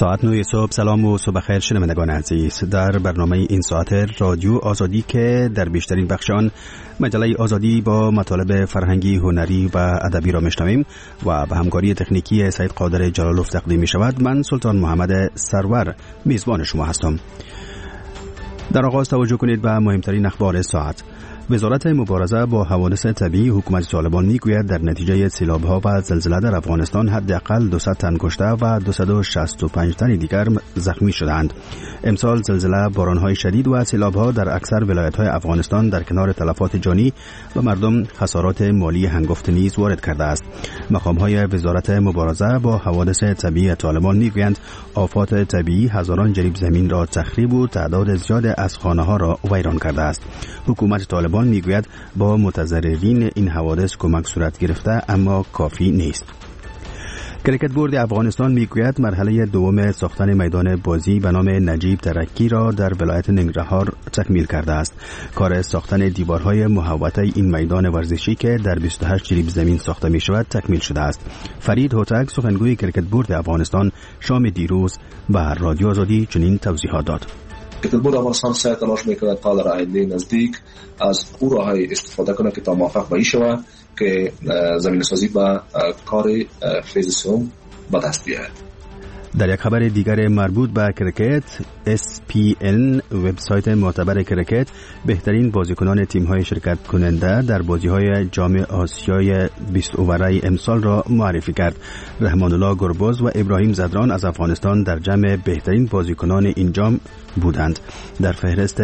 ساعت 9 صبح. سلام و صبح خیر شنوندگان عزیز. در برنامه این ساعت رادیو آزادی که در بیشترین بخش آن مجله آزادی با مطالب فرهنگی، هنری و ادبی را میشنویم و به همکاری تکنیکی سید قادر جلالوف تقدیم می شود. من سلطان محمد سرور میزبان شما هستم. در آغاز توجه کنید به مهمترین اخبار ساعت. وزارت مبارزه با حوادث طبیعی حکومت طالبان میگوید در نتیجه سیلاب‌ها و زلزله در افغانستان حداقل 200 تن کشته و 265 تن دیگر زخمی شدند. امسال زلزله، باران‌های شدید و سیلاب‌ها در اکثر ولایت‌های افغانستان در کنار تلفات جانی و مردم خسارات مالی هنگفت نیز وارد کرده است. مقام‌های وزارت مبارزه با حوادث طبیعی طالبان میگویند آفات طبیعی هزاران جریب زمین را تخریب و تعداد زیاد از خانه‌ها را ویران کرده است. حکومت طالبان میگوید با متضررین این حوادث کمک صورت گرفته اما کافی نیست. کرکت بورد افغانستان میگوید مرحله دوم ساختن میدان بازی به نام نجیب ترکی را در ولایت ننگرهار تکمیل کرده است. کار ساختن دیوارهای محوطه این میدان ورزشی که در 28 جریب زمین ساخته می شود تکمیل شده است. فرید هوتک سخنگوی کرکت بورد افغانستان شام دیروز به رادیو آزادی چنین توضیحات داد. کرکت بورد افغانستان سعی تلاش میکند تا در آینده نزدیک از او راههای استفاده کنه که تا موفق به این شود که زمین سازی به کار فیز سوم به دست بیاید. در یک خبر دیگر مربوط به کرکت، SPN وبسایت معتبر کرکت بهترین بازیکنان تیم‌های شرکت کننده در بازی‌های جام آسیای 20 اوره امسال را معرفی کرد. رحمان الله گربز و ابراهیم زدران از افغانستان در جمع بهترین بازیکنان این جام بودند. در فهرست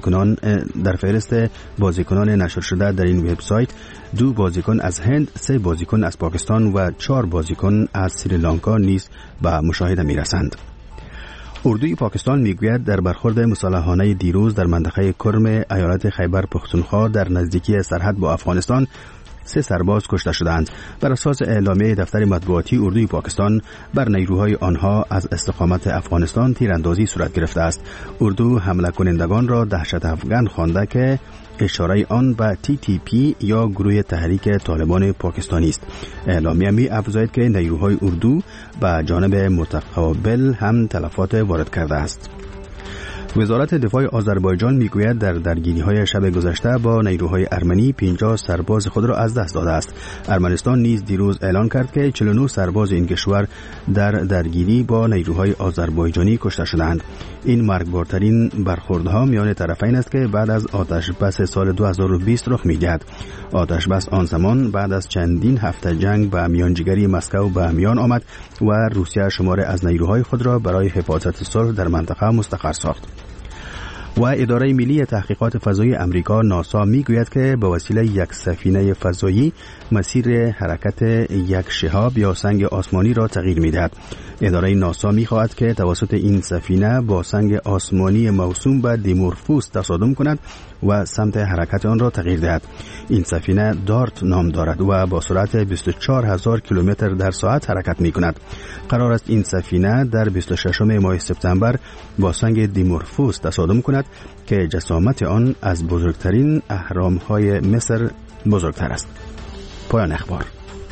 بازیکنان نشر شده در این وبسایت 2 بازیکن از هند، 3 بازیکن از پاکستان و 4 بازیکن از سریلانکا نیز به مشاهده می‌رسند. اردوی پاکستان میگوید در برخورد مسلحانه دیروز در منطقه کرم ایالت خیبر پختونخوا در نزدیکی سرحد با افغانستان 3 سرباز کشته شدند. بر اساس اعلامیه دفتر مطبوعاتی اردوی پاکستان بر نیروهای آنها از استقامت افغانستان تیراندازی صورت گرفته است. اردو حمله کنندگان را دهشت افغان خوانده که اشاره آن به TTP یا گروه تحریک طالبان پاکستانی است. اعلامیه می افزاید که نیروهای اردو به جانب متقابل هم تلفات وارد کرده است. وزارت دفاع آذربایجان میگوید در درگیری‌های شب گذشته با نیروهای ارمنی 50 سرباز خود را از دست داده است. ارمنستان نیز دیروز اعلان کرد که 49 سرباز این کشور در درگیری با نیروهای آذربایجانی کشته شدند. این مرگبارترین برخوردها میان طرفین است که بعد از آتش بس سال 2020 رخ می‌دهد. آتش بس آن زمان بعد از چندین هفته جنگ با میانجیگری مسکو به میان آمد و روسیه شماری از نیروهای خود را برای حفاظت صلح در منطقه مستقر ساخت. و اداره ملی تحقیقات فضایی امریکا ناسا میگوید که با وسیله یک سفینه فضایی مسیر حرکت یک شهاب یا سنگ آسمانی را تغییر میدهد. اداره ناسا میخواهد که توسط این سفینه با سنگ آسمانی موسوم به دیمورفوس تصادم کند و سمت حرکت آن را تغییر دهد. این سفینه دارت نام دارد و با سرعت 24,000 کیلومتر در ساعت حرکت می کند. قرار است این سفینه در 26 ماه سپتامبر با سنگ دیمورفوس تصادم کند که جسامت آن از بزرگترین اهرام‌های مصر بزرگتر است. پایان اخبار.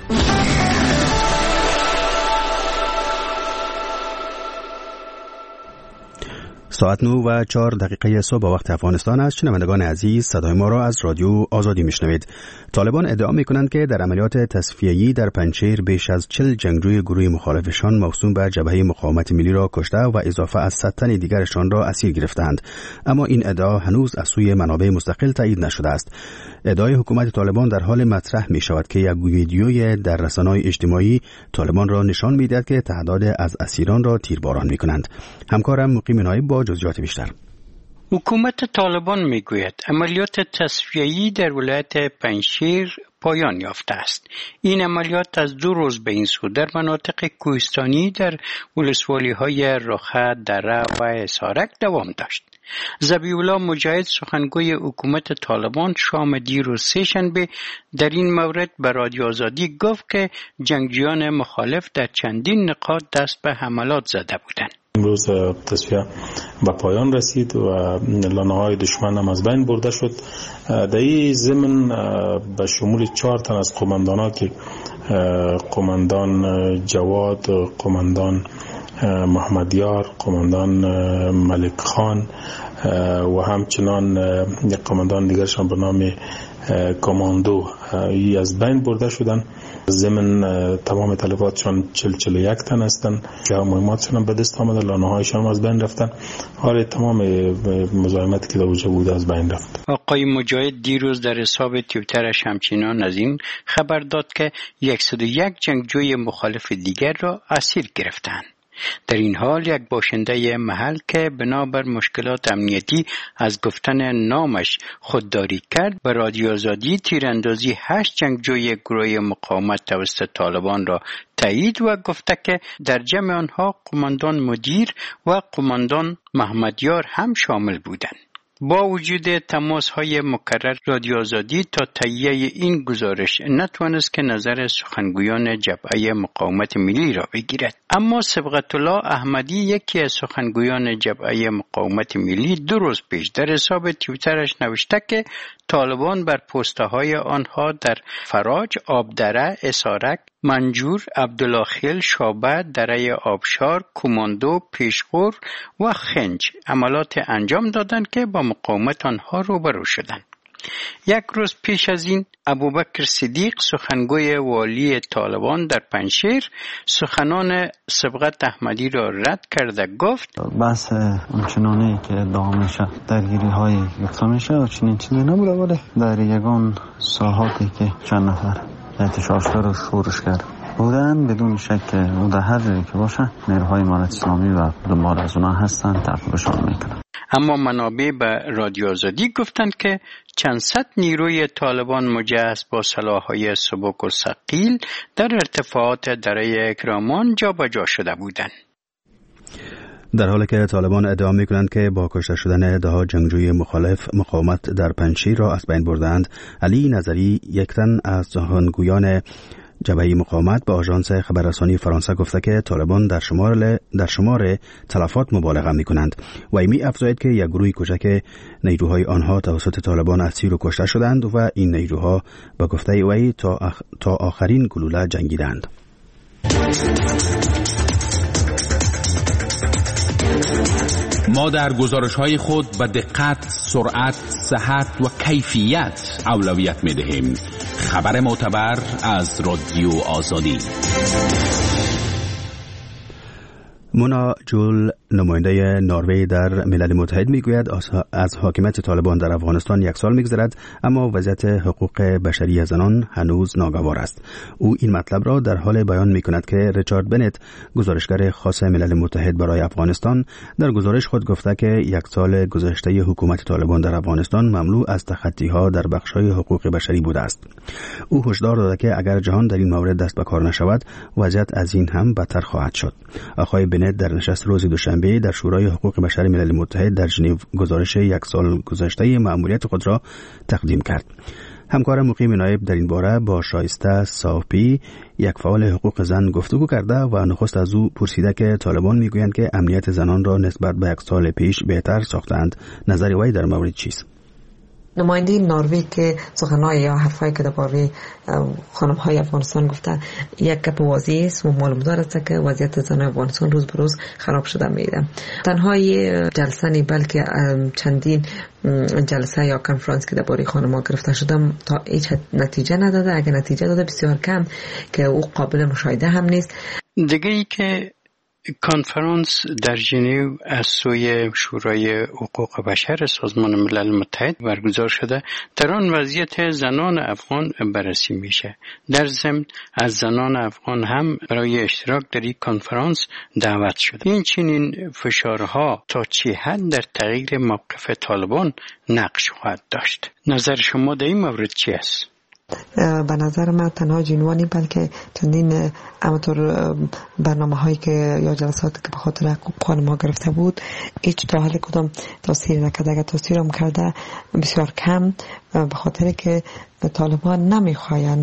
ساعت 9 و 4 دقیقه صبح وقت افغانستان است. شنوندگان عزیز، صدای ما را از رادیو آزادی میشنوید. طالبان ادعا میکنند که در عملیات تصفیه‌ای در پنجشیر بیش از 40 جنگجوی گروه مخالفشان موسوم به جبهه مقاومت ملی را کشته و اضافه از 100 تن دیگرشان را اسیر گرفتند. اما این ادعا هنوز از سوی منابع مستقل تایید نشده است. ادعای حکومت طالبان در حال مطرح می شود که یک ویدیوی در رسانه‌های اجتماعی طالبان را نشان می‌دهد که تعداد از اسیران را تیرباران می‌کنند. همکارم مقیم نایب با جزئیات بیشتر. حکومت طالبان میگوید عملیات تصفیه‌ای در ولایت پنجشیر پایان یافته است. این عملیات از 2 روز به این سو در مناطق کوهستانی در ولسوالی‌های رخه، دره و اسارک دوام داشت. ذبیح‌الله مجاهد سخنگوی حکومت طالبان شام دیروز سه‌شنبه در این مورد به رادیو آزادی گفت که جنگجویان مخالف در چندین نقاط دست به حملات زده بودند. امروز تصفیه به پایان رسید و لانه‌های دشمن هم از بین برده شد. در این ضمن به شمول 4 تن از قماندان‌ها که قماندان جواد، قماندان محمد یار، قماندان ملک خان و همچنان یک قماندان دیگرشان به نام کماندو از بین برده شدن. ضمن تمام تلفاتشان 41 تن هستند که مهماتشان به دست آمده، لانه‌هایشان از بین رفتن. حال تمام مزاحمتی که در اونجا بوده از بین رفت. آقای مجاهد دیروز در حساب توییترش همچنان از این خبر داد که 101 جنگجوی مخالف دیگر را اسیر گرفتند. در این حال یک باشنده محل که بنابر مشکلات امنیتی از گفتن نامش خودداری کرد، به رادیو آزادی تیراندازی 8 جنگجوی گروه مقاومت توسط طالبان را تایید و گفته که در جمع آنها قماندان مدیر و قماندان محمد یار هم شامل بودند. با وجود تماس‌های مکرر، رادیو آزادی تا تهیه این گزارش نتوانست که نظر سخنگویان جبهه مقاومت ملی را بگیرد. اما صبغت الله احمدی، یکی از سخنگویان جبهه مقاومت ملی، 2 روز پیش در حساب توییترش نوشته که طالبان بر پست‌های آنها در فراج، آبدره، اسارک، منجور، عبدالله، شابه، دره آبشار، کماندو، پیشخور و خنج عملات انجام دادند که با مقاومت آنها روبرو شدند. 1 روز پیش از این ابوبکر صدیق، سخنگوی والی طالبان در پنجشیر، سخنان صبغت احمدی را رد کرده گفت بس اونچنانی که ادعا میشه درگیری های گفته میشه و چنین چیزی نبوده، ولی در یگان ساحاتی که چند نفر احتشاشگر و شورشگر بودن، بدون شک او در هر جایی که باشه نیروهای امارت اسلامی و دنبال از اونها هستن، تعقیبشان میکنن. اما منابع به رادیو آزادی گفتند که چند صد نیروی طالبان مجهز با سلاح‌های سبک و ثقیل در ارتفاعات دره کرمان جابجا شده بودند. در حالی که طالبان ادعا می‌کنند که با کشته شدن 10 جنگجوی مخالف مقاومت در پنجشیر را از بین بردند، علی نظری، یک تن از سخنگویان جبهه مقاومت، به آژانس خبررسانی فرانسه گفته که طالبان در شمار تلفات مبالغه می‌کنند و می افزاید که یک گروه کوچک نیروهای آنها توسط طالبان اسیر و کشته شدند و این نیروها به گفته وی تا آخرین گلوله جنگیدند. ما در گزارش‌های خود به دقت، سرعت، صحت و کیفیت اولویت می‌دهیم. خبر معتبر از رادیو آزادی. مونا جول، نماینده نروژ در ملل متحد، میگوید از حاکمیت طالبان در افغانستان 1 سال میگذرد، اما وضعیت حقوق بشری زنان هنوز ناگوار است. او این مطلب را در حال بیان میکند که ریچارد بنت، گزارشگر خاص ملل متحد برای افغانستان، در گزارش خود گفته که 1 سال گذشته حکومت طالبان در افغانستان مملو از تخطی‌ها در بخش‌های حقوق بشری بوده است. او هشدار داده که اگر جهان در این مورد دست به کار نشود، وضعیت از این هم بدتر خواهد شد. آقای بنت در نشست روز دوشنبه در شورای حقوق بشر ملل متحد در ژنو گزارش 1 سال گذشته مأموریت خود را تقدیم کرد. همکار مقیم نایب در این باره با شایسته صافی، یک فعال حقوق زن، گفتگو کرده و نخست از او پرسیده که طالبان میگویند که امنیت زنان را نسبت به 1 سال پیش بهتر ساختند. نظر وی در مورد چیست؟ نماینده نروژ که سخنهای یا حرفایی که درباره خانم‌های افغانستان گفته یک گپ واضح است و معلوم است که وضعیت زنان افغانستان روز به روز خراب شده میره. تنها جلسه نی بلکه چندین جلسه یا کنفرانس که درباره خانم‌ها گرفته شده تا هیچ نتیجه نداده. اگر نتیجه داده بسیار کم که او قابل مشاهده هم نیست. دیگه ای که کنفرانس در ژنو از سوی شورای حقوق بشر سازمان ملل متحد برگزار شده، در آن وضعیت زنان افغان بررسی میشه. در ضمن از زنان افغان هم برای اشتراک در این کنفرانس دعوت شده. این چنین فشارها تا چه حد در تغییر موقف طالبان نقش خواهد داشت؟ نظر شما در این مورد چی است؟ به نظر من تنها جنوانی بلکه چندین امطور برنامه هایی که یا جلساتی که به خاطر حقوق خانم‌ها گرفته بود هیچ تا حال کدام تاثیر نکرده. اگر تاثیر هم کرده بسیار کم، به خاطر که طالبان نمیخواین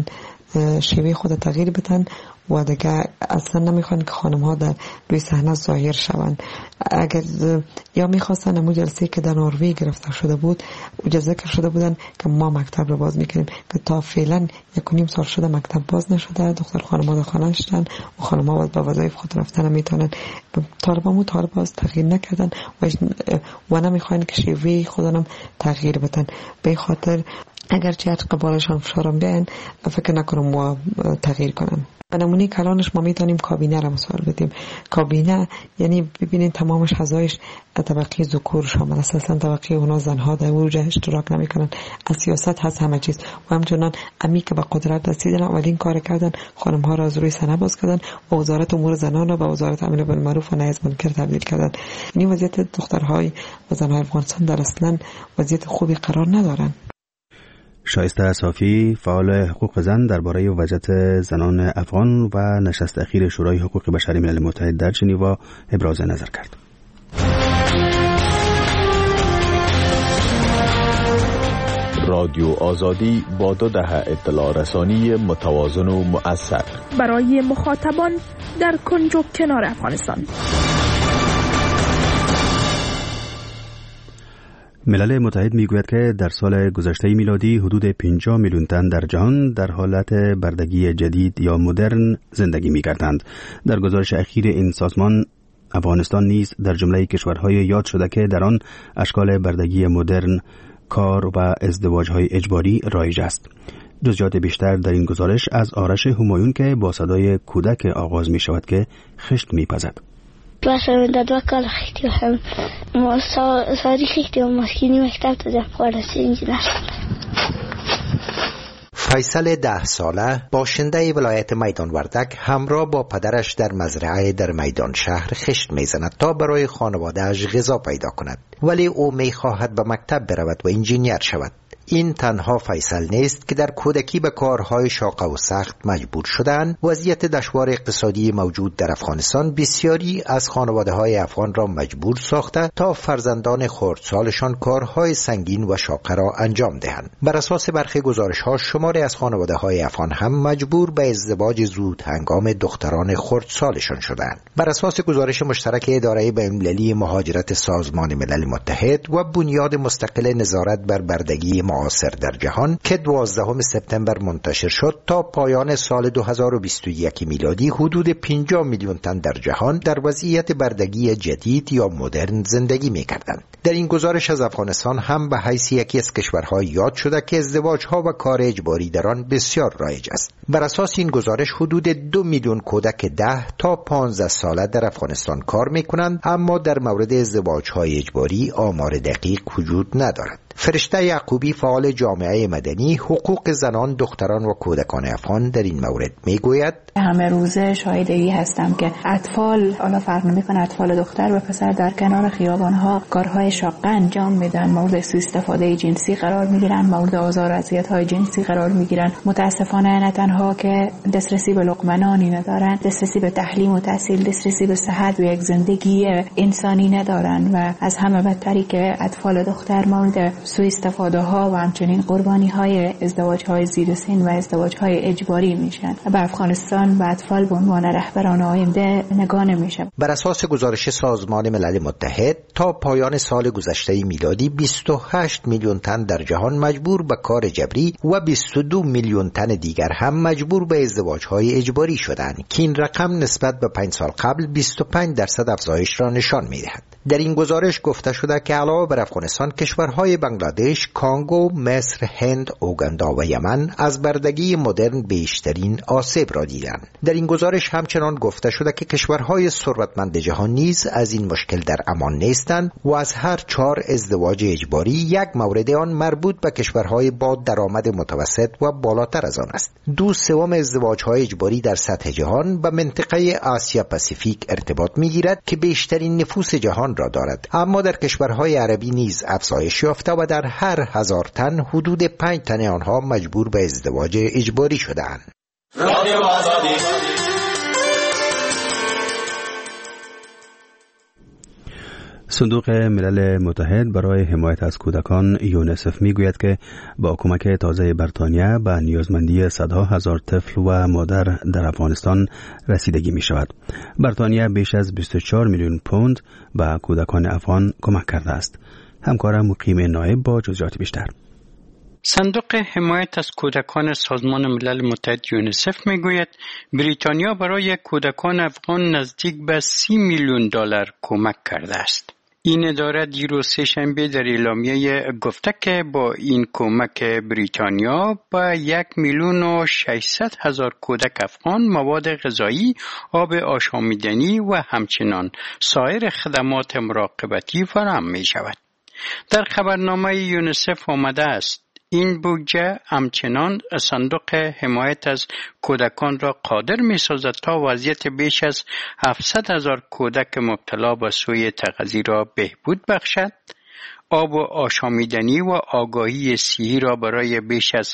شیوه خود تغییر بدن و دیگه اصلا نمیخوان که خانم ها در روی صحنه ظاهر شوند. اگر یا میخواستن امو جلسه که در نروژ گرفته شده بود اجازه ذکر شده بودن که ما مکتب رو باز میکنیم، که تا فعلا 1.5 سال شده مکتب باز نشده، دختر خانم ها در خانه شدن و خانم ها با وظایف خود رفتن نمیتونن. طالب باز تغییر نکردن و نمیخوان که شیوه خودنم تغییر بدن. به خاطر اگر چه قبالشان فشارم بیان فکر نکنم ما تغییر کنن. نمونه کلانش ما میتونیم کابینه را مثال بدیم. کابینه یعنی ببینید تمامش اعضایش طبقه ذکور شامل است، اصلا طبقه اونا زنها در اوج اشتراک نمیکنن. از سیاست هست همه چیز و همچنان امی که به قدرت رسیدن اولین کار کردن خانم ها را از روی صحنه باز کردن و وزارت امور زنان را به وزارت امر بالمعروف و نهی از منکر تبدیل کردن. یعنی وضعیت دخترهای و زنهای افغانستان در اصلا وضعیت خوبی قرار ندارن. شایسته صافی فعال حقوق زن درباره وضعیت زنان افغان و نشست اخیر شورای حقوق بشری ملل متحد در ژنو ابراز نظر کرد. رادیو آزادی با 2 دهه اطلاع رسانی متوازن و مؤثر برای مخاطبان در کنج و کنار افغانستان. ملل متحد میگوید که در سال گذشته میلادی حدود 50 میلیون تن در جهان در حالت بردگی جدید یا مدرن زندگی می‌کردند. در گزارش اخیر این سازمان افغانستان نیز در جمله کشورهای یاد شده که در آن اشکال بردگی مدرن، کار و ازدواج‌های اجباری رایج است. جزئیات بیشتر در این گزارش از آرش همایون که با صدای کودک آغاز می‌شود که خشت می‌پزد. مثلا در 2 کال خیلی هم ما ساری خیلی هم مسکینی مکتب تا دفعه انجینر فیصل 10 ساله باشنده ولایت میدان وردک همراه با پدرش در مزرعه در میدان شهر خشت میزند تا برای خانواده‌اش غذا پیدا کند، ولی او میخواهد به مکتب برود و انجینیر شود. این تنها فیصل نیست که در کودکی به کارهای شاق و سخت مجبور شدند. وضعیت دشوار اقتصادی موجود در افغانستان بسیاری از خانواده‌های افغان را مجبور ساخته تا فرزندان خردسالشان کارهای سنگین و شاق را انجام دهند. بر اساس برخی گزارش‌ها شماری از خانواده‌های افغان هم مجبور به ازدواج زود هنگام دختران خردسالشان شدند. بر اساس گزارش مشترک اداره بین‌المللی مهاجرت سازمان ملل متحد و بنیاد مستقل نظارت بر بردگی معاصر در جهان که 12 سپتامبر منتشر شد، تا پایان سال 2021 میلادی حدود 50 میلیون تن در جهان در وضعیت بردگی جدید یا مدرن زندگی می‌کردند. در این گزارش از افغانستان هم به حیث یکی از کشورها یاد شده که ازدواج‌ها و کار اجباری در آن بسیار رایج است. بر اساس این گزارش حدود 2 میلیون کودک 10 تا 15 ساله در افغانستان کار می‌کنند، اما در مورد ازدواج‌های اجباری آمار دقیق وجود ندارد. فرشته یعقوبی فعال جامعه مدنی حقوق زنان، دختران و کودکان افغان در این مورد میگوید: همه روزه شاهدی هستم که اطفال، حالا فرق نمیکنه اطفال دختر و پسر، در کنار خیابان‌ها کارهای شاقه انجام میدن، مورد سوء استفاده جنسی قرار میگیرن، مورد آزار و اذیت‌های جنسی قرار میگیرن. متاسفانه نه تنها که دسترسی به لقمه نانی ندارن، دسترسی به تعلیم و تحصیل، دسترسی به صحت و یک زندگی انسانی ندارن و از همه بدتری که اطفال دختر مورد سوء استفاده ها و همچنین قربانی های ازدواج های زیر سن و ازدواج های اجباری میشن. به افغانستان و اطفال به عنوان رهبران آینده نگاه نمیشه. بر اساس گزارش سازمان ملل متحد تا پایان سال گذشته میلادی 28 میلیون تن در جهان مجبور به کار جبری و 22 میلیون تن دیگر هم مجبور به ازدواج های اجباری شدند که این رقم نسبت به 5 سال قبل 25% افزایش را نشان میدهد. در این گزارش گفته شده که علاوه بر افغانستان کشورهای بنگلادش، کانگو، مصر، هند، اوگاندا و یمن از بردگی مدرن بیشترین آسیب را دیدند. در این گزارش همچنان گفته شده که کشورهای ثروتمند جهان نیز از این مشکل در امان نیستند و از هر 4 ازدواج اجباری 1 مورد آن مربوط به کشورهای با درآمد متوسط و بالاتر از آن است. 2/3 ازدواج‌های اجباری در سطح جهان به منطقه آسیا پاسیفیک ارتباط می‌گیرد که بیشترین نفوس جهان را دارد، اما در کشورهای عربی نیز افزایش یافته و در هر 1000 تن حدود 5 تن آنها مجبور به ازدواج اجباری شده‌اند. رادیو آزادی. صندوق ملل متحد برای حمایت از کودکان یونسف میگوید که با کمک تازه بریتانیا به نیازمندی صدها هزار طفل و مادر در افغانستان رسیدگی می شود. بریتانیا بیش از 24 میلیون پوند به کودکان افغان کمک کرده است. همکارم مقیم نایب با جزئیات بیشتر. صندوق حمایت از کودکان سازمان ملل متحد یونسف میگوید بریتانیا برای کودکان افغان نزدیک به 30 میلیون دلار کمک کرده است. این اداره دیروز سه‌شنبه در اعلامیه گفته که با این کمک بریتانیا به 1,600,000 کودک افغان مواد غذایی، آب آشامیدنی و همچنان سایر خدمات مراقبتی فراهم می شود. در خبرنامه یونسف آمده است این بودجه همچنان صندوق حمایت از کودکان را قادر می سازد تا وضعیت بیش از 700,000 کودک مبتلا به سوء تغذیه را بهبود بخشد، آب و آشامیدنی و آگاهی صحی را برای بیش از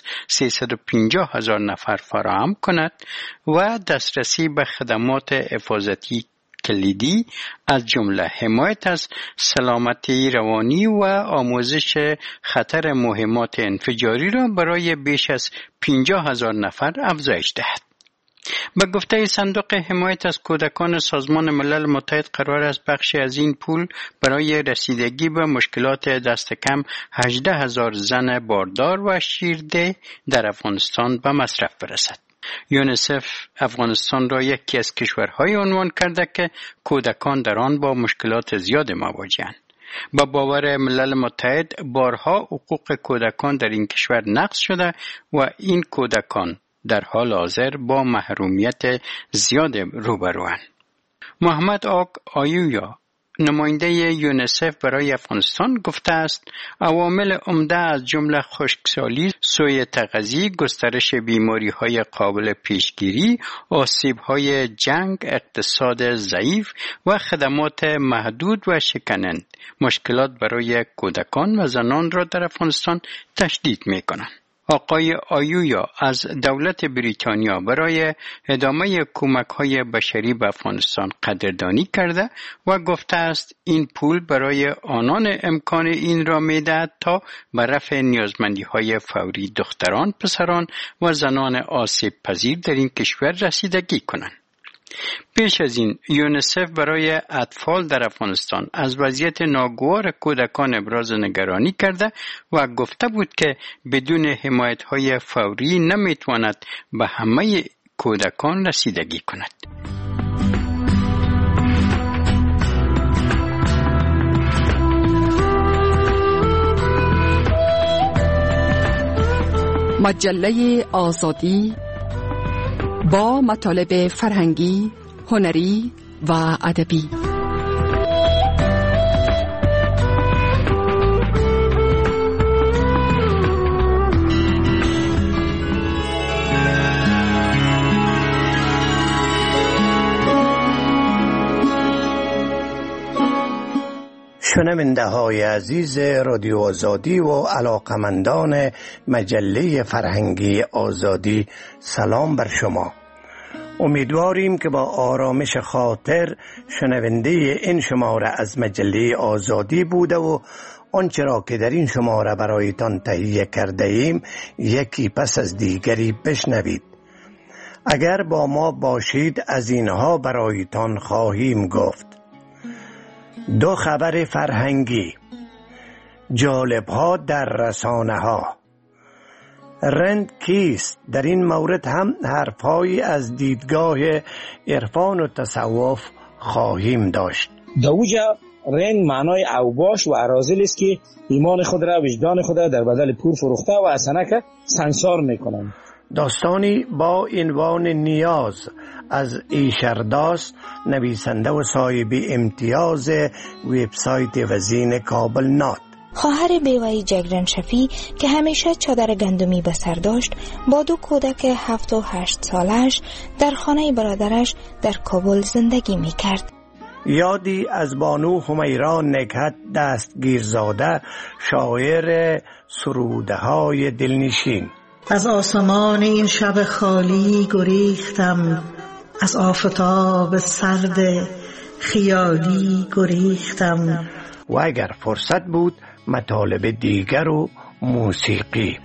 350,000 نفر فراهم کند و دسترسی به خدمات حفاظتی کلیدی از جمله حمایت از سلامتی روانی و آموزش خطر مهمات انفجاری را برای بیش از 50,000 نفر افزایش دهد. به گفته صندوق حمایت از کودکان سازمان ملل متحد قرار است بخشی از این پول برای رسیدگی به مشکلات دست کم 18,000 زن باردار و شیرده در افغانستان به مصرف برسد. یونسف افغانستان را یکی از کشورهای عنوان کرده که کودکان در آن با مشکلات زیاد مواجه‌اند. با باور ملل متحد بارها حقوق کودکان در این کشور نقض شده و این کودکان در حال حاضر با محرومیت زیاد روبروند. محمد آق آیویا نماینده یونسف برای افغانستان گفته است عوامل عمده از جمله خشکسالی، سوء تغذیه، گسترش بیماری‌های قابل پیشگیری، آسیب‌های جنگ، اقتصاد ضعیف و خدمات محدود و شکننده مشکلات برای کودکان و زنان را در افغانستان تشدید می‌کنند. آقای آیویا از دولت بریتانیا برای ادامه کمک‌های بشری به افغانستان قدردانی کرده و گفته است این پول برای آنان امکان این را می‌دهد تا به رفع نیازمندی‌های فوری دختران، پسران و زنان آسیب پذیر در این کشور رسیدگی کنند. پیش از این یونسف برای اطفال در افغانستان از وضعیت ناگوار کودکان ابراز نگرانی کرده و گفته بود که بدون حمایت‌های فوری نمیتواند به همه کودکان رسیدگی کند. مجله آزادی با مطالب فرهنگی، هنری و ادبی. شنونده های عزیز رادیو آزادی و علاقمندان مجله فرهنگی آزادی، سلام بر شما. امیدواریم که با آرامش خاطر شنونده این شماره از مجله آزادی بوده و آنچه را که در این شماره برایتان تهیه کرده ایم یکی پس از دیگری بشنوید. اگر با ما باشید از اینها برایتان خواهیم گفت: 2 خبر فرهنگی، جالب‌ها در رسانه‌ها، رند کیست؟ در این مورد هم حرف‌هایی از دیدگاه عرفان و تصوف خواهیم داشت. دوجا رند معنای اوباش و اراذل است که ایمان خود را، وجدان خود را در بدل پور فروخته و اسنک سنگسار میکنند. داستانی با عنوان نیاز از ایشرداس، نویسنده و صاحب امتیاز وبسایت وزین کابل نات. خواهر بیوه جگرن شفی که همیشه چادر گندمی به سر داشت با 2 کودک 7 و 8 سالش در خانه برادرش در کابل زندگی می کرد. یادی از بانو همیرا نکهت دستگیرزاده، شاعر سروده های دلنشین. از آسمان این شب خالی گریختم، از آفتاب سرد خیالی گریختم، و اگر فرصت بود مطالب دیگر و موسیقی.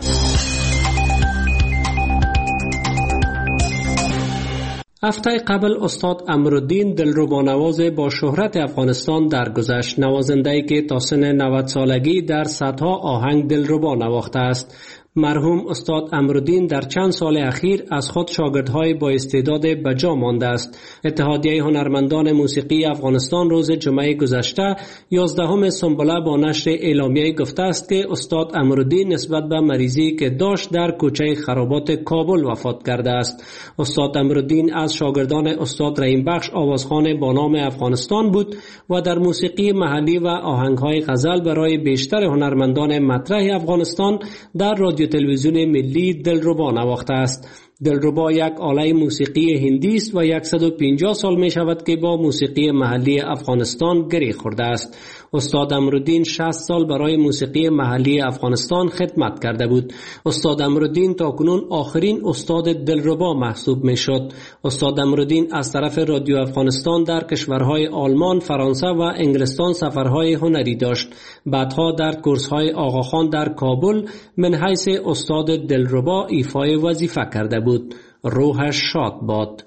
هفته قبل استاد امرالدین دلربانواز با شهرت افغانستان درگذشت. نوازنده‌ای که تا سن 90 سالگی در صدها آهنگ دلربا نواخته است. مرحوم استاد امرالدین در چند سال اخیر از خود شاگردهای با استعداد بجا مانده است. اتحادیه هنرمندان موسیقی افغانستان روز جمعه گذشته 11 سنبله با نشر اعلامیه گفته است که استاد امرالدین نسبت به مریضی که داشت در کوچه خرابات کابل وفات کرده است. استاد امرالدین از شاگردان استاد رحیم بخش آوازخوان با نام افغانستان بود و در موسیقی محلی و آهنگهای غزل برای بیشتر هنرمندان مطرح افغانستان در رادیو تلویزیون ملی دلربا نواخته است. دلربا یک آله موسیقی هندی است و 150 سال می شود که با موسیقی محلی افغانستان گره خورده است. استاد امرالدین 60 سال برای موسیقی محلی افغانستان خدمت کرده بود. استاد امرالدین تا کنون آخرین استاد دلربا محسوب می شد. استاد امرالدین از طرف رادیو افغانستان در کشورهای آلمان، فرانسه و انگلستان سفرهای هنری داشت. بعدها در کورس‌های آقاخان در کابل من حیث استاد دلربا ایفای وظیفه کرده بود. روحش شاد باد.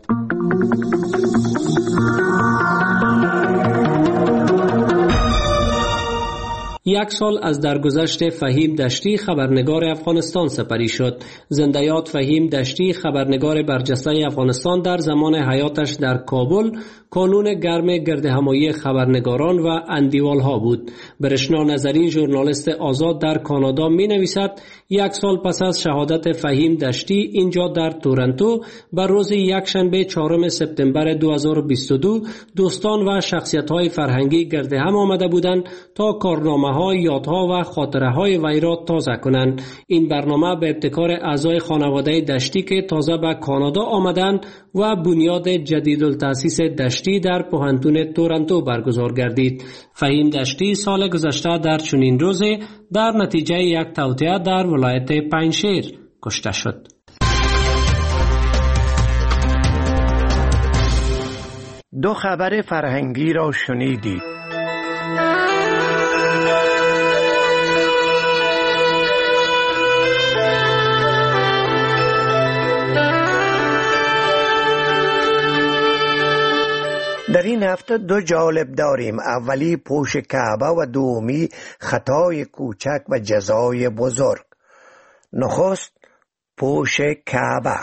یک سال از درگذشت فهیم دشتی خبرنگار افغانستان سپری شد. زنده‌یاد فهیم دشتی خبرنگار برجسته افغانستان در زمان حیاتش در کابل کانون گرم گردهمایی خبرنگاران و اندیوالها بود. برشنا نظری ژورنالیست آزاد در کانادا می نویسد یک سال پس از شهادت فهیم دشتی اینجا در تورنتو بر روز یکشنبه 4 سپتامبر 2022 دوستان و شخصیت‌های فرهنگی گرد هم آمده بودند تا کارنامه‌ها، یادها و خاطره‌های وی را تازه کنند. این برنامه به ابتکار اعضای خانواده دشتی که تازه به کانادا آمدند و بنیاد جدیدالتأسیس دشتی در پوهنتون تورنتو برگزار گردید. فهیم دشتی سال گذشته در چنین روزی در نتیجه یک توطئه در ولایت پنجشیر کشته شد. دو خبر فرهنگی را شنیدید. در این هفته دو جالب داریم. اولی پوش کعبه و دومی خطای کوچک و جزای بزرگ. نخست پوش کعبه.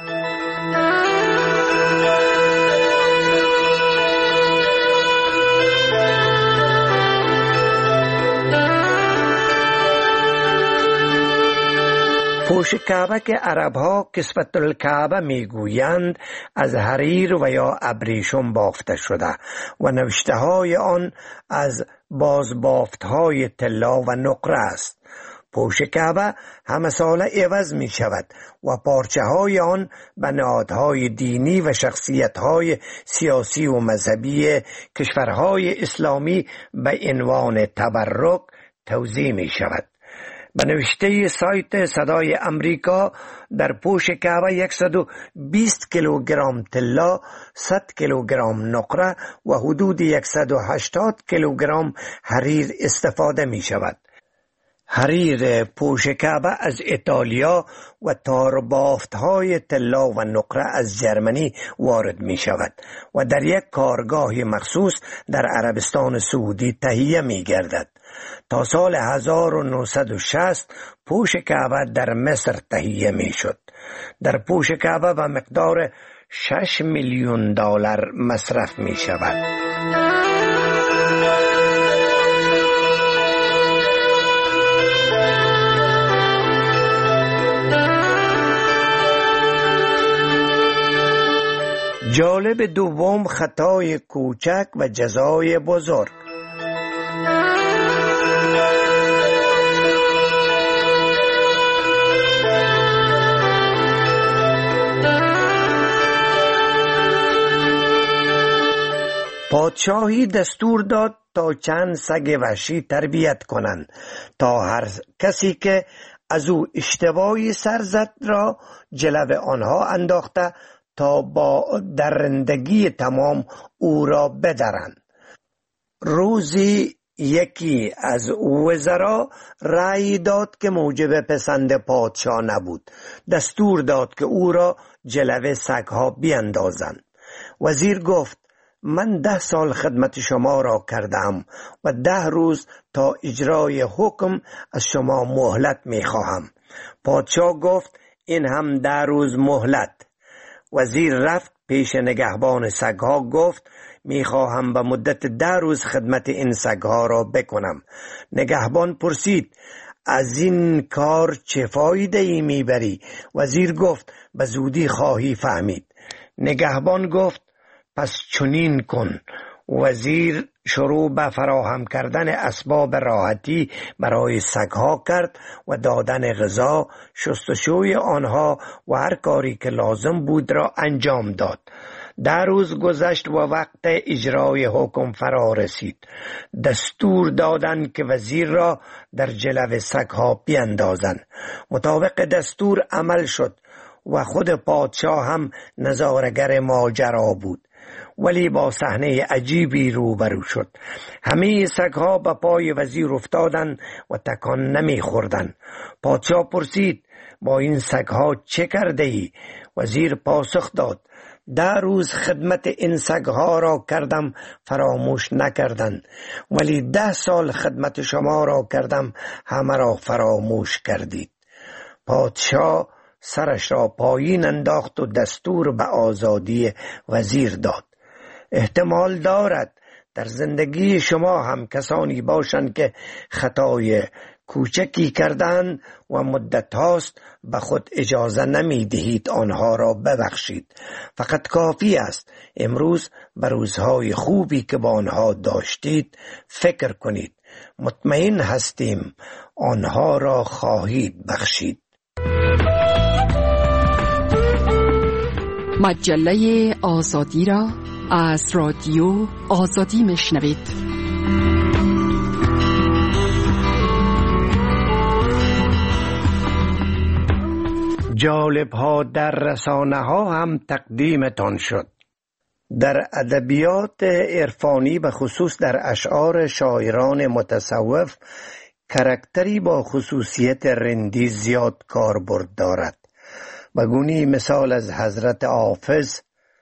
پوش کعبه که عربها کسوت الکعبه میگویند از حریر و یا ابریشم بافته شده و نوشته های آن از بازبافت های طلا و نقره است. پوش کعبه همه ساله عوض می شود و پارچه های آن به نهادهای دینی و شخصیت های سیاسی و مذهبی کشورهای اسلامی به عنوان تبرک توزیع می شود. به نوشته سایت صدای امریکا در پوش کعبه 120 کیلوگرم طلا، 100 کیلوگرم نقره و حدود 180 کیلوگرم حریر استفاده می شود. حریر پوش کعبه از ایتالیا و تاربافت‌های طلا و نقره از جرمنی وارد می شود و در یک کارگاه مخصوص در عربستان سعودی تهیه می گردد. تا سال 1960 پوش کعبه در مصر تهیه می شد. در پوش کعبه به مقدار 6 میلیون دلار مصرف می شود. جالب دوم خطای کوچک و جزای بزرگ. پادشاهی دستور داد تا چند سگ وحشی تربیت کنند تا هر کسی که از او اشتباهی سر زد را جلو آنها انداخته تا با درندگی تمام او را بدرند. روزی یکی از وزرا رأی داد که موجب پسند پادشاه نبود. دستور داد که او را جلو سگها بیندازند. وزیر گفت من 10 سال خدمت شما را کردم و 10 روز تا اجرای حکم از شما مهلت می خواهم. پادشاه گفت این هم 10 روز مهلت. وزیر رفت پیش نگهبان سگها گفت می خواهم به مدت 10 روز خدمت این سگها را بکنم. نگهبان پرسید از این کار چه فایده ای می بری؟ وزیر گفت به زودی خواهی فهمید. نگهبان گفت پس چنین کن. وزیر شروع به فراهم کردن اسباب راحتی برای سگها کرد و دادن غذا، شستشوی آنها و هر کاری که لازم بود را انجام داد. 10 روز گذشت و وقت اجرای حکم فرا رسید. دستور دادند که وزیر را در جلو سگها بیندازند. مطابق دستور عمل شد و خود پادشاه هم نظاره‌گر ماجرا بود، ولی با صحنه عجیبی روبرو شد. همه سگها به پای وزیر افتادند و تکان نمی‌خوردند. پادشاه پرسید با این سگها چه کرده ای؟ وزیر پاسخ داد 10 روز خدمت این سگها را کردم، فراموش نکردند، ولی 10 سال خدمت شما را کردم، همه را فراموش کردید. پادشاه سرش را پایین انداخت و دستور به آزادی وزیر داد. احتمال دارد در زندگی شما هم کسانی باشند که خطای کوچکی کردند و مدت هاست به خود اجازه نمی دهید آنها را ببخشید. فقط کافی است امروز به روزهای خوبی که با آنها داشتید فکر کنید. مطمئن هستیم آنها را خواهید بخشید. مجله آزادی را از رادیو آزادی میشنوید. جالب ها در رسانه ها هم تقدیمتان شد. در ادبیات عرفانی به خصوص در اشعار شاعران متصوف کاراکتری با خصوصیت رندی زیاد کاربرد دارد. بگونی مثال از حضرت حافظ: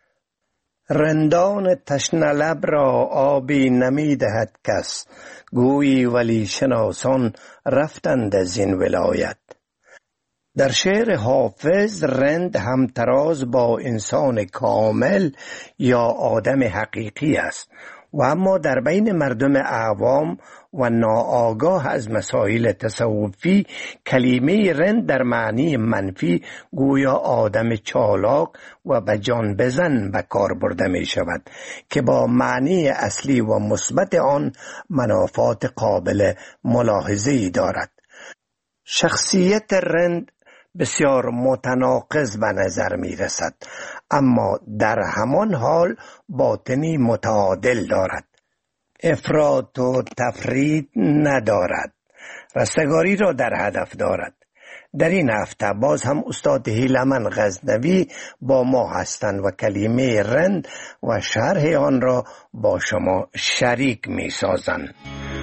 رندان تشنه لب را آبی نمی دهد کس، گویی ولی شناسان رفتند از این ولایت. در شعر حافظ رند همتراز با انسان کامل یا آدم حقیقی است و اما در بین مردم عوام و ناآگاه از مسائل تصوفی کلمه رند در معنی منفی گویا آدم چالاک و به جان بزن به کار برده می شود که با معنی اصلی و مثبت آن منافات قابل ملاحظه‌ای دارد. شخصیت رند بسیار متناقض به نظر می رسد، اما در همان حال باطنی متعادل دارد. افراط و تفرید ندارد، رستگاری را در هدف دارد. در این هفته باز هم استاد هیلمن غزنوی با ما هستند و کلمه رند و شرح آن را با شما شریک می سازند.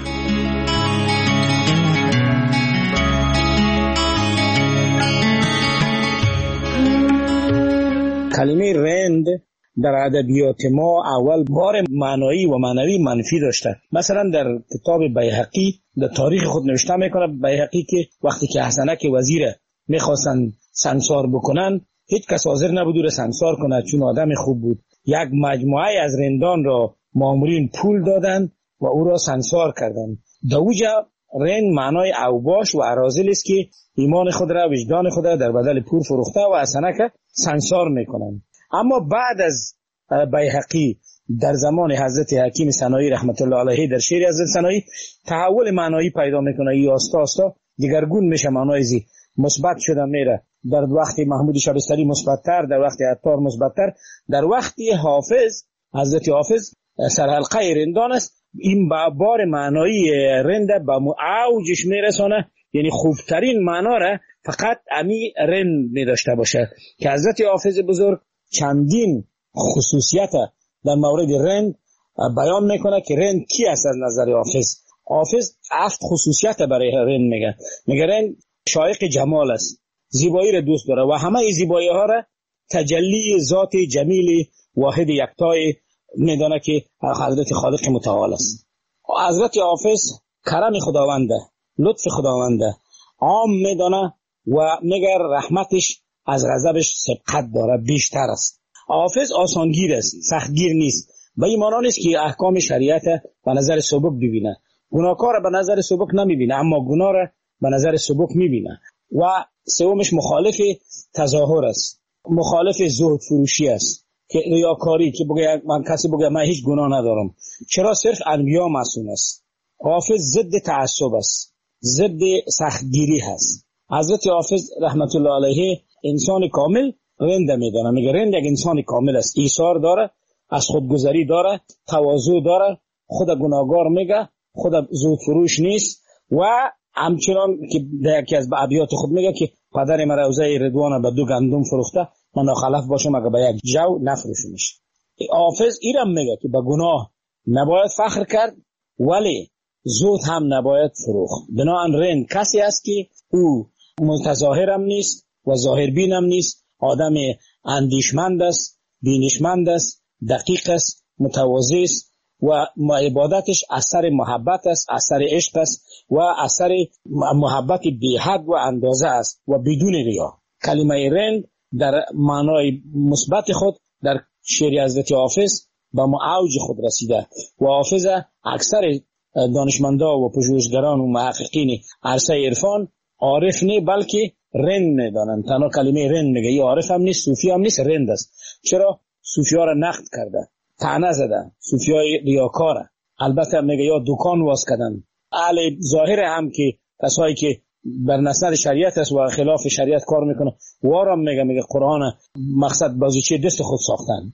کلمه رند در ادبیات ما اول بار معنایی و معنوی منفی داشته. مثلا در کتاب بیهقی در تاریخ خود نوشته میکنه بیهقی که وقتی که حسنک وزیر میخواستن سنگسار بکنن هیچ کس حاضر نبود او سنگسار کنه چون آدم خوب بود. یک مجموعه از رندان را مامورین پول دادن و او را سنگسار کردن. دوجا رند معنای اوباش و اراذل است که ایمان خود را وجدان خود را در بدل پول فروخته و حسنک سنگسار میکنن. اما بعد از بیهقی در زمان حضرت حکیم سنایی رحمت الله علیه در شعر حضرت سنایی تحول معنایی پیدا میکنه. ای آستا آستا دیگرگون میشه، معنای زی مثبت شده میره. در وقت محمود شبستری مثبت‌تر، در وقت عطار مثبت‌تر، در وقت حافظ حضرت حافظ سرحلقه رندان است. این بار معنایی رند به اوجش میرسانه، یعنی خوبترین معنا را فقط امی رند می داشته باشه که حضرت حافظ بزرگ چندین خصوصیت در مورد رند بیان میکنه که رند کی است از نظر حافظ. حافظ 7 خصوصیت برای رند میگه. میگه رند شایق جمال است، زیبایی را دوست داره و همه زیبایی ها را تجلی ذات جمیل واحد یکتای میدانه که حضرت خالق متعال است. حضرت حافظ کرم خداونده، لطف خداونده عام میدانه و میگه رحمتش از غضبش سبقت داره، بیشتر است. حافظ آسانگیر است، سختگیر نیست. به این معنی نیست که احکام شریعت به نظر سبک ببینه، گناهکار به نظر سبک نمیبینه، اما گناه را به نظر سبک میبینه. و سومش مخالف تظاهر است، مخالف زهد فروشی است که ریاکاری که بگه من کسی بگه من هیچ گناه ندارم. چرا؟ صرف انبیا معصوم است. حافظ ضد تعصب است، ضد سختگیری هست. حضرت حافظ رحمت الله علیه انسان کامل رند میدانه. میگه رند یک انسان کامل است، ایثار داره، از خودگذری داره، تواضع داره، خود گناهگار میگه، خود زود فروش نیست. و همچنان که در یکی از ابیات خود میگه که پدر من روزه رضوان به 2 گندم فروخته، من ناخلف باشم اگر به 1 جو نفروشمش. حافظ ایرم میگه که به گناه نباید فخر کرد ولی زود هم نباید فروخت. بنابراین رند کسی است که او متظاهرم نیست و ظاهربینم نیست، آدم اندیشمند است، بینشمند است، دقیق است، متواضع است و عبادتش اثر محبت است، اثر عشق است و اثر محبت بی حد و اندازه است و بدون ریا. کلمه رند در معنای مثبت خود در شعر حضرت حافظ به اوج خود رسیده و حافظ اکثر دانشمندا و پژوهشگران و محققین عرصه عرفان عارف نه بلکه رند میدانند. تنها کلمه رند میگه، این عارف هم نیست، صوفی هم نیست، رند است. چرا؟ صوفی ها را نقد کرده، طعنه زده، صوفی های ریاکاره. البته میگه یا دکان واس کردن. اهل ظاهر هم که کسایی که بر نسند شریعت است و خلاف شریعت کار میکنه وارم میگه قرآن مقصد بازیچه دست خود ساختن.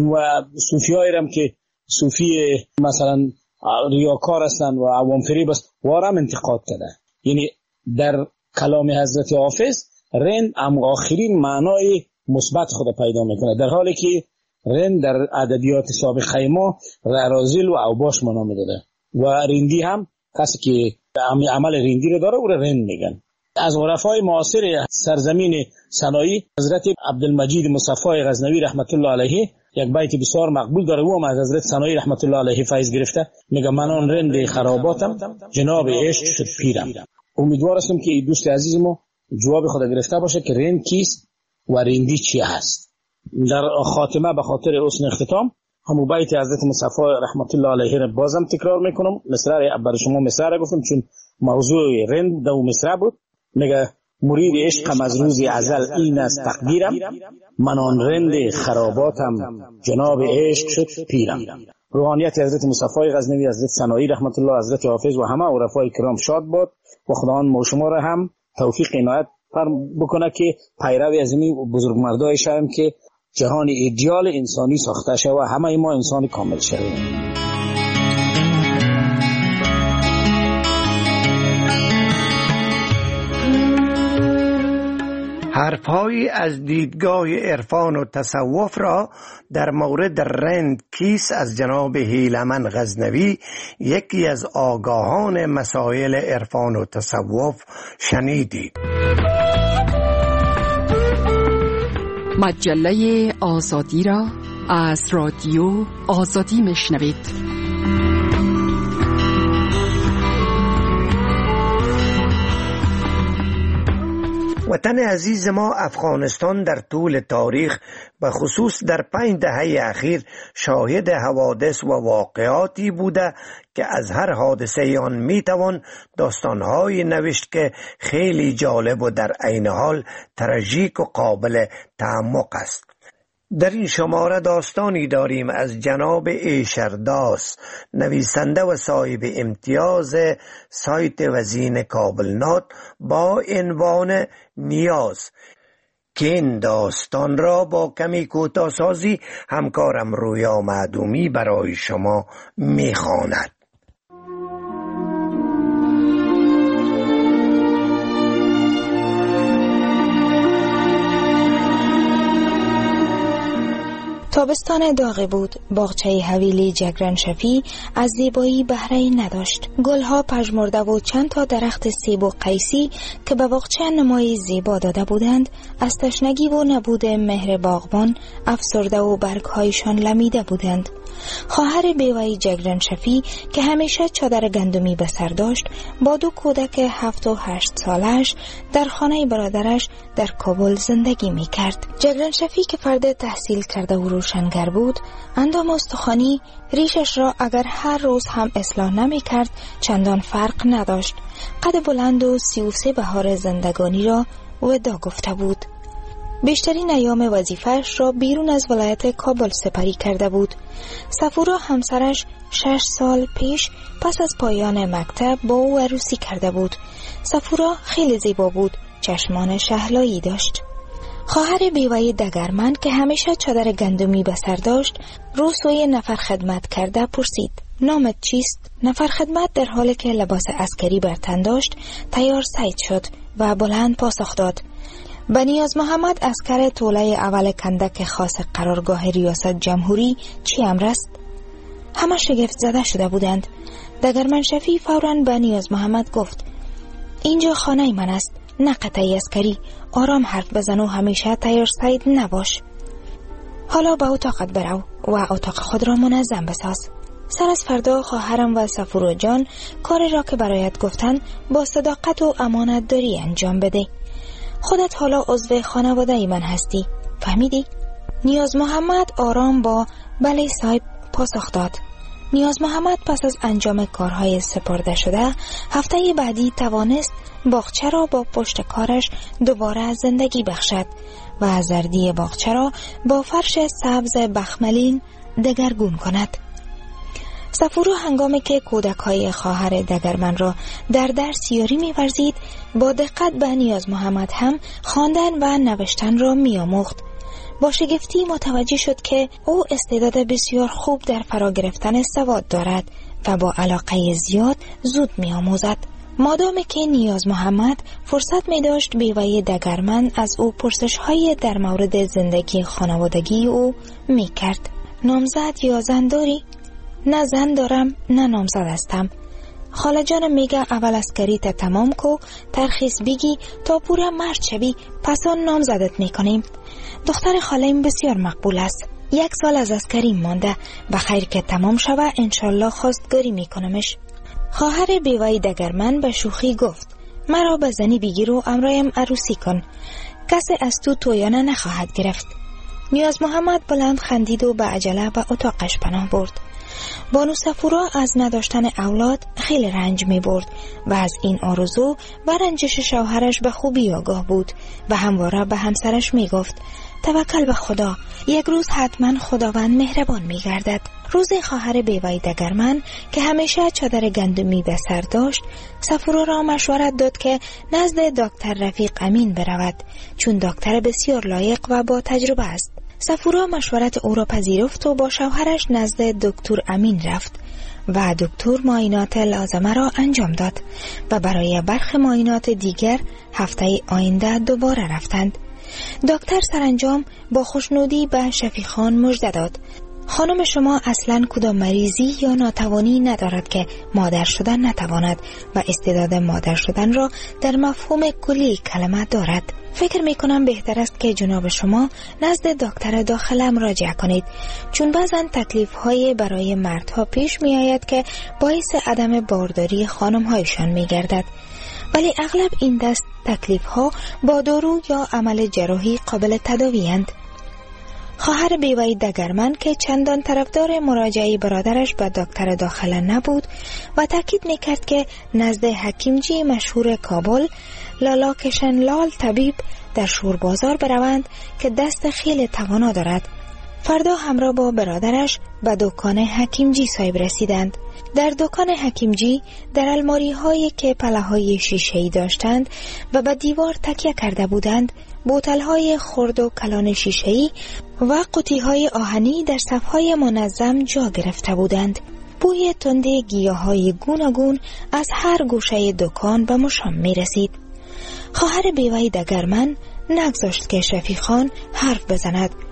و صوفی هایی هم که صوفی مثلا ریاکار هستن و عوام فریب است وارم انتقاد کرده. یعنی در کلام حضرت حافظ رند آخرین معنای مثبت خود پیدا میکنه، در حالی که رند در ادبیات سابق ما رازل و اوباش معنا میداده و رندی هم کسی که عمل رندی رو داره او را رند میگن. از عرفای معاصر سرزمین سنایی حضرت عبدالمجید مصطفی غزنوی رحمت الله علیه یک بیت بسیار مقبول داره، او هم از حضرت سنایی رحمت الله علیه فیض گرفته. میگه من آن رند خراباتم، جناب عشق شد پیرم. امیدوار هستم که دوست عزیزمو جواب خود گرفته باشه که رند کیست و رندی چی هست. در خاتمه به خاطر حسن اختتام همون بیت حضرت مصطفی رحمت الله علیه را بازم تکرار میکنم. مصرع برای شما مصرع را گفتم چون موضوع رند دو مصرع بود. میگه مرید عشقم از روز ازل این است تقدیرم، من آن رند خراباتم جناب عشق شد پیرم. روحانیت حضرت مصطفی غزنوی، حضرت سنایی رحمت الله، حضرت حافظ و همه عرفای کرام شاد باد و خداوند ما شما را هم توفیق عنایت بکنه که پیروی از این بزرگمردای شویم که جهان ایدئال انسانی ساخته شود و همه ما انسان کامل شویم. حرفهایی از دیدگاه عرفان و تصوف را در مورد رند کیست از جناب هیلمن غزنوی، یکی از آگاهان مسائل عرفان و تصوف شنیدید. مجله آزادی را از رادیو آزادی میشنوید. وطن عزیز ما افغانستان در طول تاریخ به خصوص در 5 دهه اخیر شاهد حوادث و واقعاتی بوده که از هر حادثه آن میتوان داستانهایی نوشت که خیلی جالب و در عین حال تراژیک و قابل تعمق است. در این شماره داستانی داریم از جناب ایشرداس، نویسنده و صاحب امتیاز سایت وزین کابلنات با عنوان نیاز، که این داستان را با کمی کوتاه‌سازی همکارم رویا معدومی برای شما میخواند. تابستان داغی بود. باغچه حویلی جگرن شفی از زیبایی بهره‌ای نداشت. گلها پژمرده و چند تا درخت سیب و قیسی که به باغچه نمای زیبا داده بودند از تشنگی و نبود مهر باغبان افسرده و برگهایشان لمیده بودند. خواهر بیوه جگرن شفی که همیشه چادر گندمی به سر داشت با 2 کودک 7 و 8 سالش در خانه برادرش در کابل زندگی می کرد. جگرن شفی که فرد تحصیل کرده و روشنگر بود، اندام استخوانی ریشش را اگر هر روز هم اصلاح نمی کرد چندان فرق نداشت. قد بلند و 33 بهار زندگانی را ودا گفته بود. بیشترین ایام وظیفه‌اش را بیرون از ولایت کابل سپری کرده بود. صفورا همسرش 6 سال پیش پس از پایان مکتب با او عروسی کرده بود. صفورا خیلی زیبا بود، چشمان شهلایی داشت. خواهر بیوه دگرمن که همیشه چادر گندمی به سر داشت رو سوی نفر خدمت کرده پرسید: نامت چیست؟ نفر خدمت در حالی که لباس عسکری بر تن داشت تیار سعید شد و بلند پاسخ داد: بنیاز محمد، عسکر توله اول کندک خاص قرارگاه ریاست جمهوری. چی امر است؟ همه شگفت زده شده بودند. دگرمن شفی فوراً بنیاز محمد گفت: اینجا خانه من است، نه قطعی عسکری. آرام حرف بزن و همیشه تیار سعید نباش. حالا به اتاقت برو و اتاق خود را منظم بساز. سر از فردا خواهرم و صفورا جان کار را که برایت گفتن با صداقت و امانت داری انجام بده. خودت حالا عضو خانواده من هستی، فهمیدی؟ نیاز محمد آرام با بله صاحب پاسخ داد. نیاز محمد پس از انجام کارهای سپرده شده هفته بعدی توانست باغچه را با پشت کارش دوباره زندگی بخشد و زردی باغچه را با فرش سبز بخملین دگرگون کند. صفورا هنگامی که کودک‌های خواهر دگرمن را در درس یاری می‌ورزید با دقت به نیاز محمد هم خواندن و نوشتن را می‌آموخت. با شگفتی متوجه شد که او استعداد بسیار خوب در فرا گرفتن سواد دارد و با علاقه زیاد زود می‌آموزد. مادامی که نیاز محمد فرصت می‌داشت بیوه دگرمن از او پرسش‌های در مورد زندگی خانوادگی او می‌کرد. نامزد یا زن داری؟ نه زن دارم نه نامزد هستم. خاله جانم میگه اول عسکریت تمام کو، ترخیص بگی تا پورا مرد شوی، پس آن نامزدت میکنیم. دختر خاله‌ام بسیار مقبول است. 1 سال از عسکری مانده، بخیر که تمام شوه انشالله خواستگاری میکنمش. خواهر بیوه دگرمن به شوخی گفت: مرا به زنی بگیر و امرایم عروسی کن، کسی از تو تویانه نخواهد گرفت. نیاز محمد بلند خندید و به عجله به اتاقش پناه برد. بانو صفورا از نداشتن اولاد خیلی رنج می برد و از این آرزو و رنجش شوهرش به خوبی آگاه بود و همواره به همسرش می گفت: توکل به خدا، یک روز حتما خداوند مهربان می گردد. روز خواهر بیوه دگرمن که همیشه چادر گندمی به سر داشت صفورا را مشورت داد که نزد دکتر رفیق امین برود، چون دکتر بسیار لایق و با تجربه است. صفورا مشورت او را پذیرفت و با شوهرش نزد دکتر امین رفت و دکتر معاینات لازمه را انجام داد و برای برخی معاینات دیگر هفته آینده دوباره رفتند. دکتر سرانجام با خوشنودی به شفیخان مژده داد: خانم شما اصلا کدام مریضی یا ناتوانی ندارد که مادر شدن نتواند و استعداد مادر شدن را در مفهوم کلی کلمه دارد. فکر میکنم بهتر است که جناب شما نزد دکتر داخله مراجعه کنید، چون بعضا تکلیف های برای مردها پیش می آید که باعث عدم بارداری خانم هایشان می گردد، ولی اغلب این دست تکلیف ها با دارو یا عمل جراحی قابل تداوی اند. خواهر بیوه دگرمن که چندان طرفدار مراجعه برادرش به دکتر داخله نبود و تاکید میکرد که نزد حکیمجی مشهور کابل لالا کشن لال طبیب در شور بازار بروند که دست خیلی توانا دارد. فردا همراه با برادرش به دکان حکیمجی صاحب رسیدند. در دکان حکیمجی در الماری هایی که پله های شیشه‌ای داشتند و به دیوار تکیه کرده بودند بوتل های خرد و کلان شیشه‌ای و قوطی های آهنی در صف‌های منظم جا گرفته بودند. بوی تند گیاهای گوناگون از هر گوشه دکان به مشام می رسید. خواهر بیوه دگرمن نگذاشت که شفیخان حرف بزند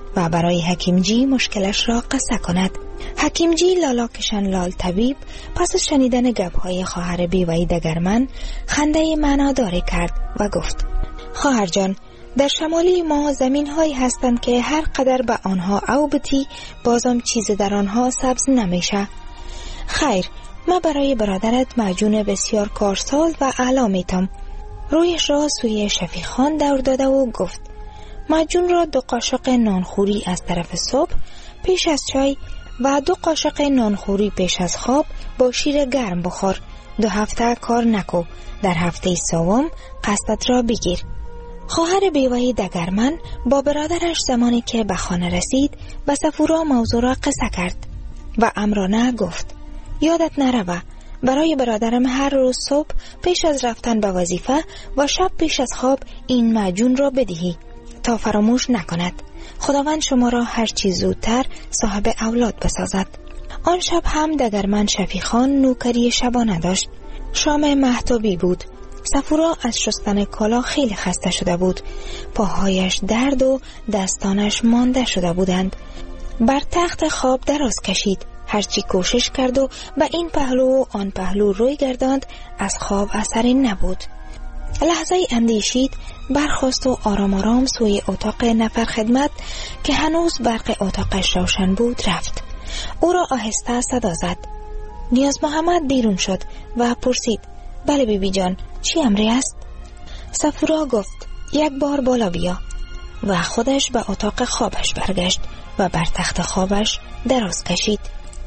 و برای حکیمجی مشکلش را قصه کند. حکیمجی لالا کشان لال طبیب پس از شنیدن گپ‌های خواهر بیوه‌ای دگرمن خنده معناداری کرد و گفت: خواهر جان، در شمالی ما زمین هایی هستند که هر قدر به آنها اوبتی بازم چیز در آنها سبز نمیشه. خیر، ما برای برادرت معجون بسیار کارساز و اعلی میتم. رویش را سوی شفیق خان دور داده و گفت: معجون را 2 قاشق نانخوری از طرف صبح پیش از چای و 2 قاشق نانخوری پیش از خواب با شیر گرم بخور. 2 هفته کار نکو، در هفته سوم قصدت را بگیر. خواهر بیوه‌ای دگرمن با برادرش زمانی که به خانه رسید به صفورا موضوع را قصه کرد و امرانه گفت: یادت نروه برای برادرم هر روز صبح پیش از رفتن به وظیفه و شب پیش از خواب این معجون را بدهی تا فراموش نکند. خداوند شما را هر چیز زودتر صاحب اولاد بسازد. آن شب هم دگرمن شفیق خان نوکری شبانه داشت. شام مهتابی بود. صفورا از شستن کالا خیلی خسته شده بود. پاهایش درد و دستانش مانده شده بودند. بر تخت خواب دراز کشید. هرچی کوشش کرد و به این پهلو و آن پهلو روی گرداند، از خواب اثری نبود. لحظه اندیشید، برخاست و آرام آرام سوی اتاق نفر خدمت که هنوز برق اتاقش روشن بود رفت. او را آهسته صدا زد. نیاز محمد بیرون شد و پرسید: بله بیبی جان، چی امری است؟ صفورا گفت: 1 بار بالا بیا. و خودش به اتاق خوابش برگشت و بر تخت خوابش دراز کشید.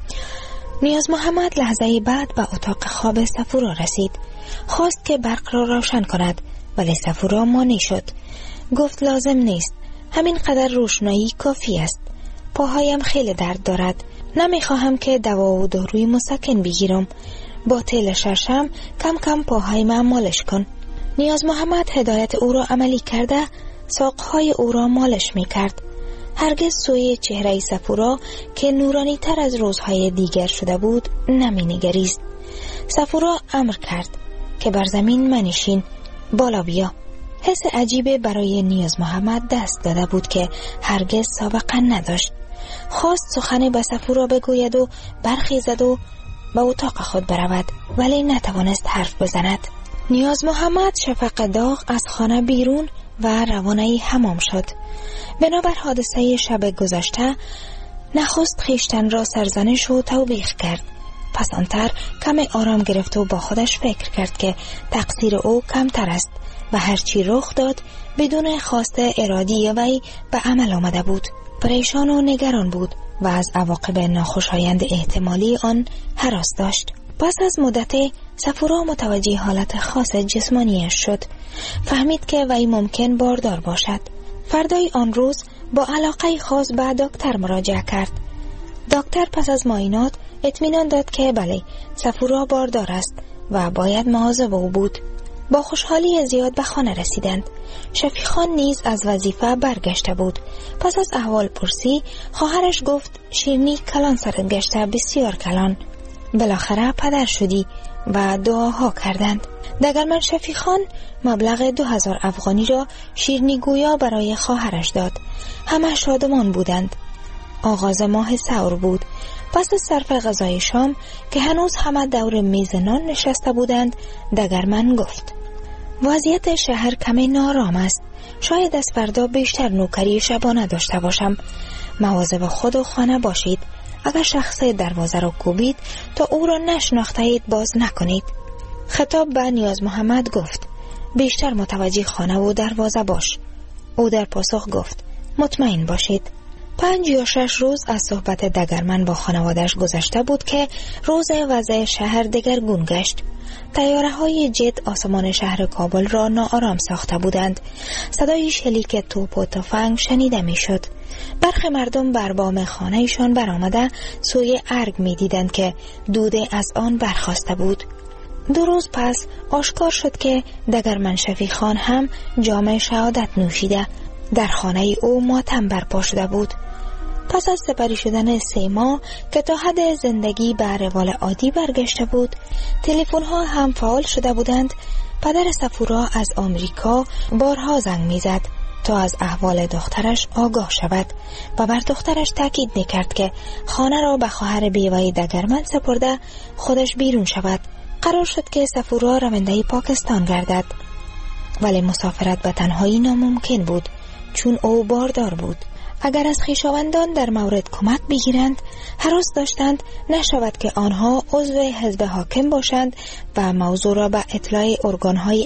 نیاز محمد لحظه بعد به اتاق خواب صفورا رسید. خواست که برق را روشن کند، ولی صفورا مانع شد. گفت: لازم نیست، همین قدر روشنایی کافی است. پاهایم خیلی درد دارد، نمیخواهم که دوا و داروی مسکن بگیرم. با تیل شرشم کم کم پاهایم مالش کن. نیاز محمد هدایت او را عملی کرده ساقهای او را مالش می کرد. هرگز سوی چهره صفورا که نورانی تر از روزهای دیگر شده بود نمی نگریست. صفورا امر کرد که بر زمین منشین، بالا بیا. حس عجیبه برای نیاز محمد دست داده بود که هرگز سابقه نداشت. خواست سخن به صفورا بگوید و برخیزد و به اتاق خود برود، ولی نتوانست حرف بزند. نیاز محمد شفق داغ از خانه بیرون و روانه حمام شد. بنابر حادثه شب گذشته نخست خیشتن را سرزنش و توبیخ کرد. پس آنتر کم آرام گرفت و با خودش فکر کرد که تقصیر او کمتر است و هرچی رخ داد بدون خواست ارادی وی به عمل آمده بود. پریشان و نگران بود و از عواقب ناخوشایند احتمالی آن هراس داشت. پس از مدت صفورا متوجه حالت خاص جسمانیش شد. فهمید که وی ممکن باردار باشد. فردای آن روز با علاقه خاص به دکتر مراجعه کرد. دکتر پس از معاینات اطمینان داد که بله، صفورا باردار است و باید مواظب او بود. با خوشحالی زیاد به خانه رسیدند. شفیق خان نیز از وظیفه برگشته بود. پس از احوال پرسی خواهرش گفت: شیرنی کلان سرت گشته، بسیار کلان. بالاخره پدر شدی و دعاها کردند. دگرمن شفیق خان مبلغ 2000 افغانی را شیرنی گویا برای خواهرش داد. همه شادمان بودند. آغاز ماه سور بود. پس از صرف غذای شام که هنوز همه دور میز نان نشسته بودند، دگرمن گفت: وضعیت شهر کمی نارام است. شاید از فردا بیشتر نوکری شبانه داشته باشم. مواظب خود و خانه باشید. اگر شخص دروازه را کوبید تا او را نشناخته اید باز نکنید. خطاب به نیاز محمد گفت: بیشتر متوجه خانه و دروازه باش. او در پاسخ گفت: مطمئن باشید. 5 یا 6 روز از صحبت دگرمن با خانواده‌اش گذشته بود که روز وضع شهر دگرگون گشت. طیاره‌های جت آسمان شهر کابل را ناآرام ساخته بودند. صدای شلیک توپ و تفنگ شنیده میشد. برخی مردم بر بام خانه‌شان برآمده سوی ارگ می‌دیدند که دوده از آن برخاسته بود. 2 روز پس آشکار شد که دگرمن شفیق خان هم جام شهادت نوشیده. در خانه او ماتم برپا شده بود. پس از سپری شدن 3 ماه که تا حد زندگی به روال عادی برگشته بود، تلفن ها هم فعال شده بودند. پدر صفورا از آمریکا بارها زنگ میزد تا از احوال دخترش آگاه شود و بر دخترش تاکید می‌کرد که خانه را به خواهر بیوه‌ای دگرمند سپرده خودش بیرون شود. قرار شد که صفورا رونده پاکستان گردد، ولی مسافرت به تنهایی ناممکن بود چون او باردار بود. اگر از خویشاوندان در مورد کمک بگیرند هراس داشتند نشود که آنها عضو حزب حاکم باشند و موضوع را به اطلاع ارگان‌های